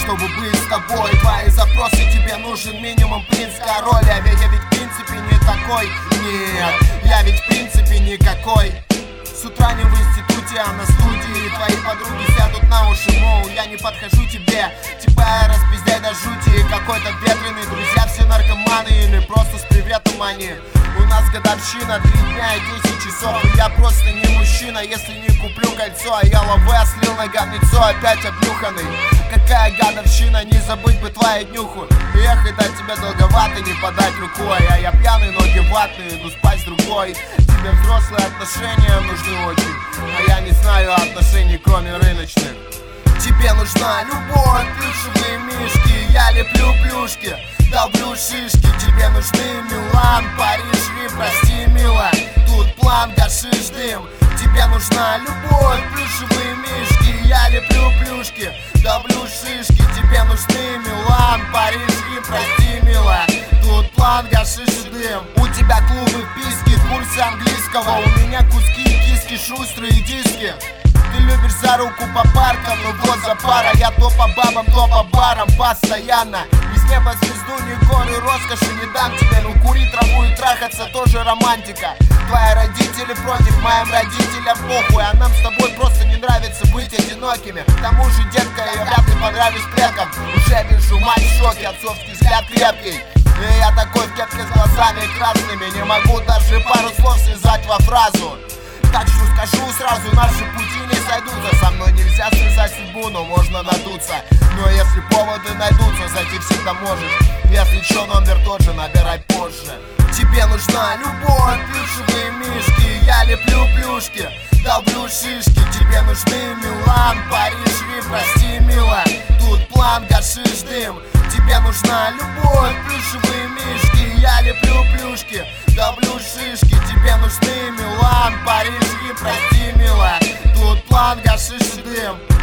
чтобы быть с тобой. Твои запросы, тебе нужен минимум принц-король. Я ведь в принципе не такой. Нет, я ведь в принципе никакой. С утра не в институте, а на студии. Твои подруги сядут на уши, мол, я не подхожу тебе. Типа распиздяй до жути. Какой-то ветреный, друзья все наркоманы. Или просто с приветом они. У нас годовщина, 3 дня и 10 часов. И я просто не мужчина, если не куплю кольцо. А я лаве слил на говнецо, опять обнюханный. Какая годовщина, не забыть бы твою днюху. Ехать до тебя долговато, не подать рукой. А я пьяный, ноги ватные, иду спать с другой. Тебе взрослые отношения нужны очень. А я не знаю отношений, кроме рыночных. Тебе нужна любовь, плюшевые мишки. Я леплю плюшки, долблю шишки. Тебе нужны Милан, Париж, Рим, прости, мила. Тут план, гашиш, дым. Тебе нужна любовь, плюшевые мишки. Я леплю плюшки, долблю шишки. Тебе нужны Милан, Париж, Рим, прости, мила. Тут план, гашиш и дым. У тебя клубы вписки, курсы английского. У меня куски, киски, шустрые диски. Ты любишь за руку по паркам, ну вот за пара. Я то по бабам, то по барам постоянно. Ни с неба звезду, ни горы роскоши не дам тебе. Ну курить траву и трахаться тоже романтика. Твои родители против, моим родителям похуй. А нам с тобой просто не нравится быть одинокими. К тому же, детка, я вряд ли понравлюсь предкам. Уже вижу мать в шоке, отцовский взгляд крепкий. И я такой в кепке с глазами красными. Не могу даже пару слов связать во фразу. Так что скажу сразу, наши пути не сойдутся. Со мной нельзя связать судьбу, но можно надуться. Но если поводы найдутся, зайти всегда можешь. Если чё, номер тот же, набирай позже. Тебе нужна любовь, плюшевые мишки. Я леплю плюшки, долблю шишки. Тебе нужны Милан, Париж, Рим, прости, мила. Тут план, гашиш, дым. Тебе нужна любовь, плюшевые мишки. Я леплю плюшки, долблю шишки. Тебе нужны Милан, Париж, Рим, прости, мила. Тут план, гашиш и дым.